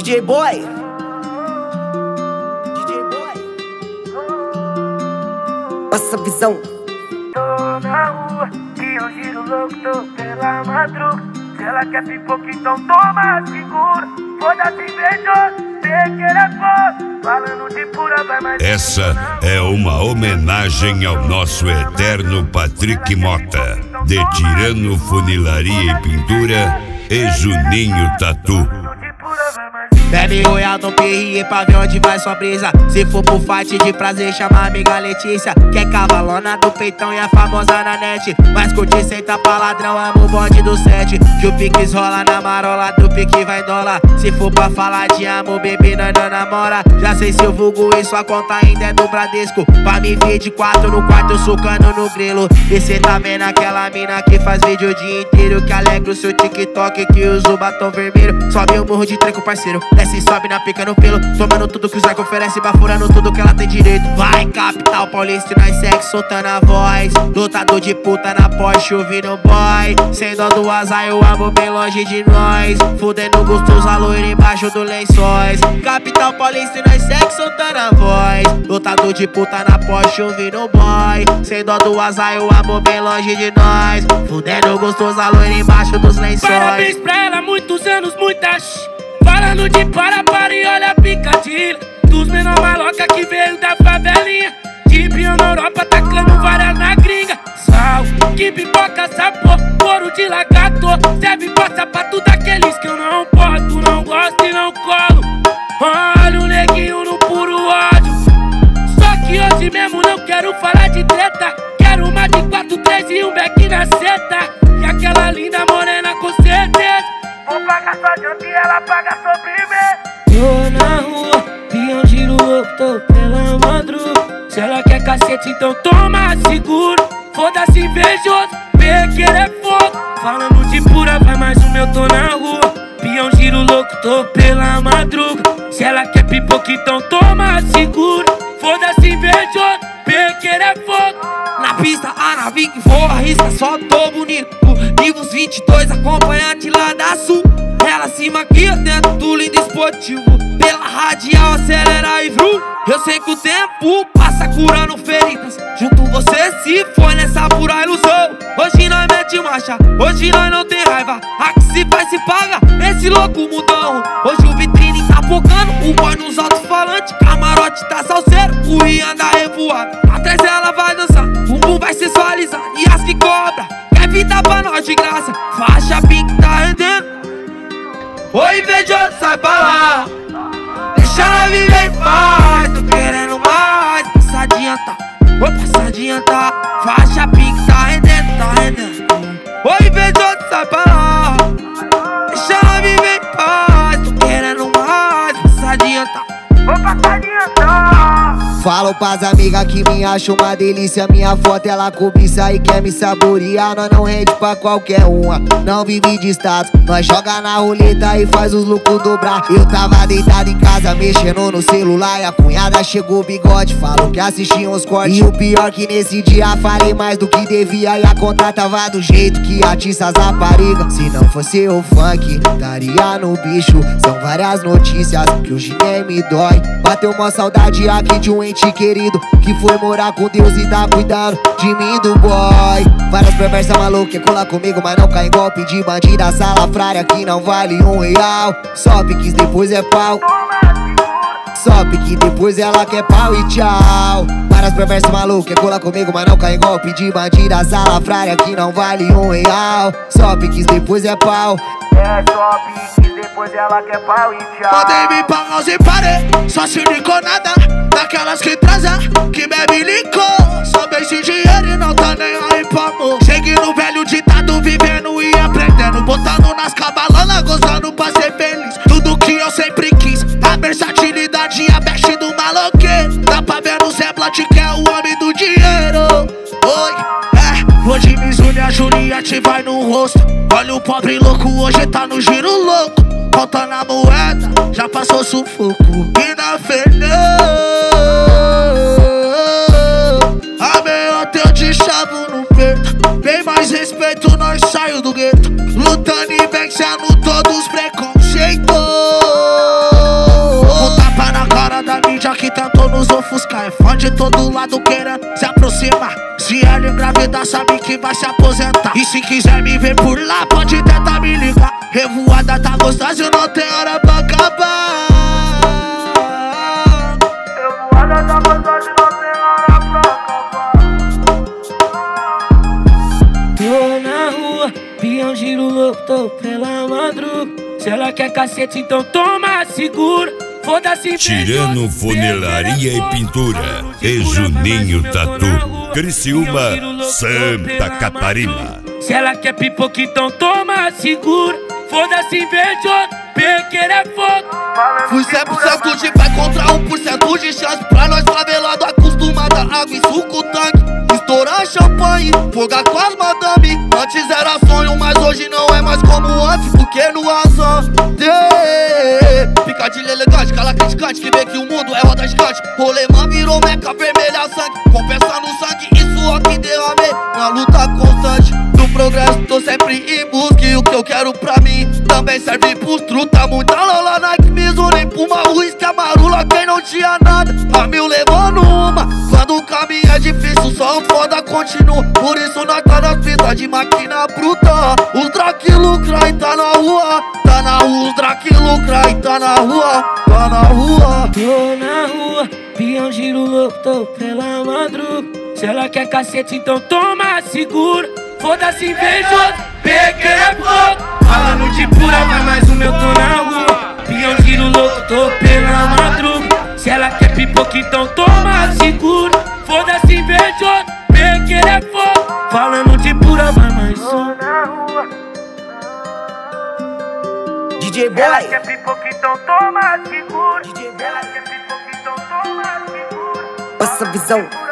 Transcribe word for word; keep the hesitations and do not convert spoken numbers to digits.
J Boy, D J Boy, passa a visão. Tô na rua, e eu giro louco, tô pela madruga. Se ela quer pipoca, então toma, segura. Foda-se, invejoso, sei que ele é foda. Falando de pura, vai mais. Essa é uma homenagem ao nosso eterno Patrick Mota, de Tirano Funilaria e Pintura e Juninho Tatu. Bebe royal no P R pra ver onde vai sua brisa. Se for pro fight de prazer, chama a amiga Letícia, que é cavalona do peitão e é famosa na net. Mas curte senta pra ladrão, amo o bonde do sete. Que o piques rola na marola, do pique vai dólar. Se for pra falar de amor, bebê, nós não namora. Já sei se eu vulgo e sua conta ainda é do Bradesco. Pra me ver de quatro no quarto, eu sucando no grilo. E cê tá vendo aquela mina que faz vídeo o dia inteiro, que alegra o seu TikTok, que usa o batom vermelho. Sobe o morro de treco, parceiro, desce e sobe na pica no pelo, tomando tudo que os arcos oferece, bafurando tudo que ela tem direito. Vai, capital paulista, e nós segue soltando a voz. Lutador de puta na Porsche, ouvindo boy. Sem dó do azar, eu amo bem longe de nós. Fudendo gostoso, a loira embaixo do lençóis. Capital paulista, e nós segue soltando a voz. Lutador de puta na Porsche, ouvindo boy. Sem dó do azar, eu amo bem longe de nós. Fudendo gostoso, a loira embaixo dos lençóis. Parabéns pra ela, muitos anos, muitas. Falando de para, para e olha a picadilha dos menor maloca que veio da favelinha. De Brio na Europa, tacando várias na gringa. Sal, que pipoca, sabor, couro de lagarto. Serve pra sapato daqueles que eu não posto, não gosto e não colo. Olha o neguinho no puro ódio. Só que hoje mesmo não quero falar de treta. Quero uma de quatro, três e um beck na seta. E aquela linda morena com certeza. Vou pagar sua janta e ela paga sobremesa. Tô na rua, pião giro louco, tô pela madruga. Se ela quer cacete, então toma, seguro. Foda-se, invejoso, pequeno é fogo. Falando de pura, vai mais um, eu tô na rua. Pião giro louco, tô pela madruga. Se ela quer pipoca, então toma, seguro. Foda-se, invejoso, pequeno é fogo. Na pista, a nave que voa, arrisca, só tô bonito. Nivos vinte e dois, acompanhante lá da Sul. Ela se maquia dentro do lindo esportivo. Pela radial, acelera e vrum. Eu sei que o tempo passa curando feridas. Junto você se foi nessa pura ilusão. Hoje nós mete marcha, hoje nós não tem raiva. A que se faz se paga, esse louco mudão. Hoje o vitrine tá focando, o boy nos alto-falantes. Camarote tá salseiro, o Rian anda revoado. Atrás ela vai dançar, o bumbum vai sensualizar. E as que cobra, quer vida pra nós de graça. Faixa pink tá rendendo. Oi, invejoso, sai pra lá. Deixa ela viver em paz. Tô querendo mais. Passa adianta, vou passar adianta. Faixa pink tá rendendo, tá rendendo. Oi, invejoso, sai pra lá. Deixa ela viver em paz. Tô querendo mais. Passa adianta, vou passar adianta. Falo pras amigas que me acham uma delícia. Minha foto ela cobiça e quer me saborear. Nós não rende pra qualquer uma, não vive de status. Nós joga na roleta e faz os lucros dobrar. Eu tava deitado em casa mexendo no celular, e a cunhada chegou bigode, falou que assistia uns cortes. E o pior que nesse dia falei mais do que devia. E a conta tava do jeito que atiça as raparigas. Se não fosse o funk, estaria no bicho. São várias notícias que hoje nem me dói. Bateu uma saudade aqui de um ente querido que foi morar com Deus e tá cuidando de mim, do boy. Várias perversas malucas que cola comigo, mas não cai em golpe de bandida salafrária que não vale um real. Só piques depois é pau, só pique depois ela quer pau e tchau. Várias perversas malucas que cola comigo, mas não cai em golpe de bandida salafrária que não vale um real. Só piques depois é pau. É só piques, depois ela quer pau e tchau. Podem me pagar sem parer, só se licou nada. Daquelas que transa, que bebe licor. Só beijo e dinheiro e não tá nem aí pra amor. Seguindo o velho ditado, vivendo e aprendendo. Botando nas cavalonas, gozando pra ser feliz. Tudo que eu sempre quis, a versatilidade e a veste do maloqueiro. Dá pra ver no Zé Blat que é o homem do dinheiro. Oi, é, hoje Mizuno e a Juliette vai no rosto. Olha o pobre louco, hoje tá no giro louco. Contando a moeda, já passou sufoco. E na Fernão, a meia eu te chavo no peito. Bem mais respeito, nós saio do gueto. Lutando e vencendo todos os preconceitos. bandido que tentou nos ofuscar. É fã de todo lado querendo se aproximar. Se ela engravidar, sabe que vai se aposentar. E se quiser me ver por lá, pode tentar me ligar. Revoada tá gostosa e não tem hora pra acabar. Revoada tá gostosa e não tem hora pra acabar. Tô na rua, pião giro louco, tô pela madruga. Se ela quer cacete, então toma, segura. Foda-se, Tirano Funilaria e Pintura e Juninho Tatu, Criciúma, Santa Catarina. Se ela quer pipoca, então toma, segura. Foda-se, invejoso, pequeno é fogo. Fui cem por cento de pé contra um por cento de chance. Pra nós favelado acostumado a água e suco tanque. Estourar champanhe, fogar com as madame. Antes era sonho, mas hoje não é mais como antes. Porque no azar picadilha elegante, cala criticante que vê que o mundo é roda gigante. Rolemã virou meca vermelha sangue, compensando sangue e suor que derramei na luta constante do progresso. Tô sempre em busca e o que eu quero pra mim também serve pros truta. Muita lola Nike, Mizuno, Puma, uísque, amarula. Quem não tinha nada, a mil levando uma. Quando o caminho é difícil, só o foda continua. Por isso nós tá nas pistas de máquina bruta. Os Drake lucra e tá na rua. Tá na rua, os Drake lucra e tá na rua. Tá na rua. Tô na rua, pião giro louco, tô pela madruga. Se ela quer cacete, então toma, segura. Foda-se, invejoso, pequeno é fogo. Falando de pura, vai mais um, eu tô na rua. Pião giro louco, tô pela madruga. Se ela quer pipoca, então toma, segura. Foda-se, invejoso, pequeno é fogo. Falando de pura, vai mais um. D J Boy. Ela quer pipoca, então toma, segura. Ela quer pipoca, então toma, segura. Passa visão.